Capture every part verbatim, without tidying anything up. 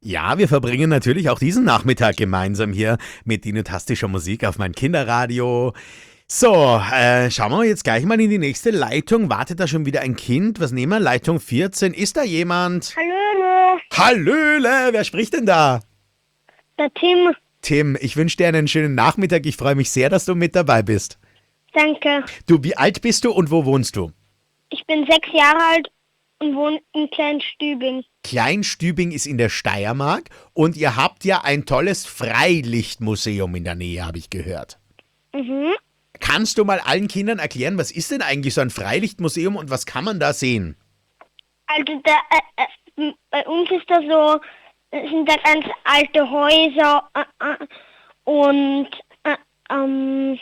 Ja, wir verbringen natürlich auch diesen Nachmittag gemeinsam hier mit dinotastischer Musik auf mein Kinderradio. So, äh, schauen wir jetzt gleich mal in die nächste Leitung. Wartet da schon wieder ein Kind? Was nehmen wir? Leitung vierzehn. Ist da jemand? Hallöle, Hallöle, wer spricht denn da? der Tim. Tim, ich wünsche dir einen schönen Nachmittag. Ich freue mich sehr, dass du mit dabei bist. Danke. Du, wie alt bist du und wo wohnst du? Ich bin sechs Jahre alt und wohne in Kleinstübing. Kleinstübing ist in der Steiermark und ihr habt ja ein tolles Freilichtmuseum in der Nähe, habe ich gehört. Mhm. Kannst du mal allen Kindern erklären, was ist denn eigentlich so ein Freilichtmuseum und was kann man da sehen? Also da, äh, äh, bei uns ist da so, es sind da ganz alte Häuser äh, äh, und äh, ähm,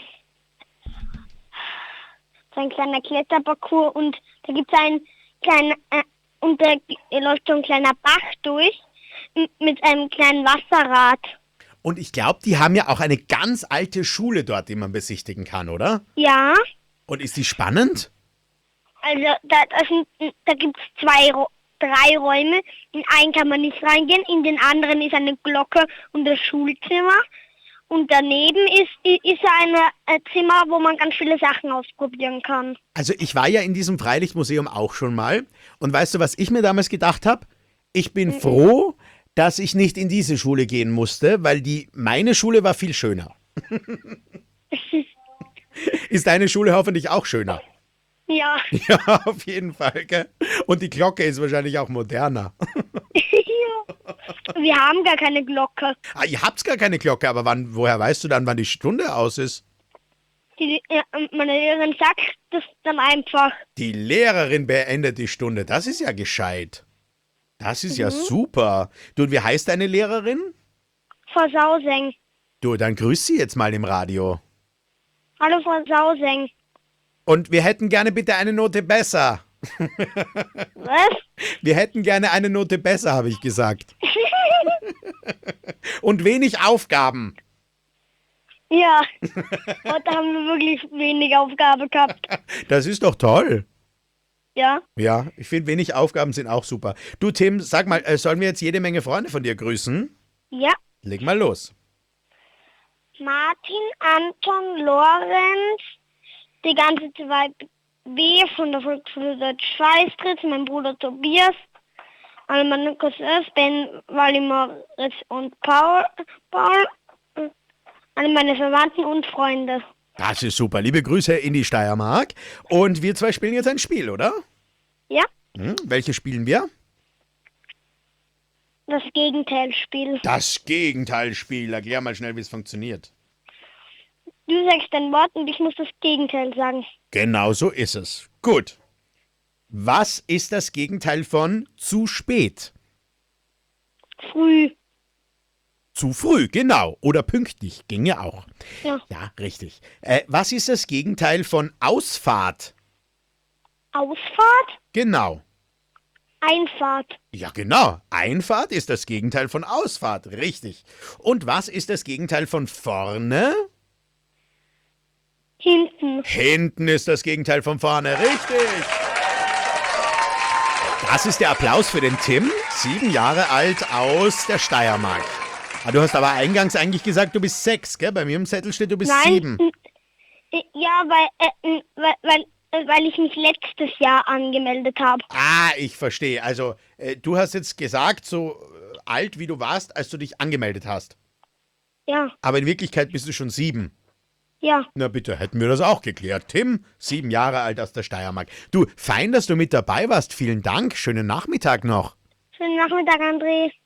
so ein kleiner Kletterparcours und da gibt es einen kleinen, äh, und da läuft so ein kleiner Bach durch m- mit einem kleinen Wasserrad. Und ich glaube, die haben ja auch eine ganz alte Schule dort, die man besichtigen kann, oder? Ja, Und ist die spannend? also da, da, sind, da gibt es zwei, Ro- drei Räume. In einen kann man nicht reingehen, in den anderen ist eine Glocke und das Schulzimmer. Und daneben ist, ist ein äh, Zimmer, wo man ganz viele Sachen ausprobieren kann. Also ich war ja in diesem Freilichtmuseum auch schon mal. Und weißt du, was ich mir damals gedacht habe? Ich bin froh, dass ich nicht in diese Schule gehen musste, weil die meine Schule war viel schöner. Ist deine Schule hoffentlich auch schöner? Ja. Ja, auf jeden Fall, gell? Und die Glocke ist wahrscheinlich auch moderner. Wir haben gar keine Glocke. Ah, ihr habt gar keine Glocke, aber wann, woher weißt du dann, wann die Stunde aus ist? Die, ja, meine Lehrerin sagt das dann einfach. Die Lehrerin beendet die Stunde. Das ist ja gescheit. Das ist ja super. Du, und wie heißt deine Lehrerin? Frau Sauseng. Du, dann grüß sie jetzt mal im Radio. Hallo Frau Sauseng. Und wir hätten gerne bitte eine Note besser. Was? Wir hätten gerne eine Note besser, habe ich gesagt. Und wenig Aufgaben. Ja. Heute haben wir wirklich wenig Aufgabe gehabt. Das ist doch toll. Ja. Ja, ich finde, wenig Aufgaben sind auch super. Du, Tim, sag mal, äh, sollen wir jetzt jede Menge Freunde von dir grüßen? Ja. Leg mal los. Martin, Anton, Lorenz, die ganze zwei B von der Volksschule Deutsch Schweistritz, mein Bruder Tobias, alle meine Cousins, Ben, Walimar und Paul, Paul, alle meine Verwandten und Freunde. Das ist super. Liebe Grüße in die Steiermark. Und wir zwei spielen jetzt ein Spiel, oder? Ja, Hm, welches spielen wir? das Gegenteilspiel. Das Gegenteilspiel. Erklär mal schnell, wie es funktioniert. Du sagst ein Wort und ich muss das Gegenteil sagen. Genau so ist es. Gut. Was ist das Gegenteil von zu spät? Früh. Zu früh, genau. Oder pünktlich, ginge auch. Ja. Ja, richtig. Äh, was ist das Gegenteil von Ausfahrt? Ausfahrt. Genau. Einfahrt. Ja, genau. Einfahrt ist das Gegenteil von Ausfahrt. Richtig. Und was ist das Gegenteil von vorne? Hinten. Hinten ist das Gegenteil von vorne. Richtig. Das ist der Applaus für den Tim, sieben Jahre alt aus der Steiermark. Ah, du hast aber eingangs eigentlich gesagt, du bist sechs, gell? Bei mir im Zettel steht, du bist Nein. sieben. äh, Ja, weil, äh, weil, weil, äh, weil ich mich letztes Jahr angemeldet habe. Ah, ich verstehe. Also, äh, du hast jetzt gesagt, so äh, alt wie du warst, als du dich angemeldet hast. Ja, Aber in Wirklichkeit bist du schon sieben. ja. Na bitte, hätten wir das auch geklärt. Tim, sieben Jahre alt aus der Steiermark. Du, fein, dass du mit dabei warst. Vielen Dank. Schönen Nachmittag noch. Schönen Nachmittag, André.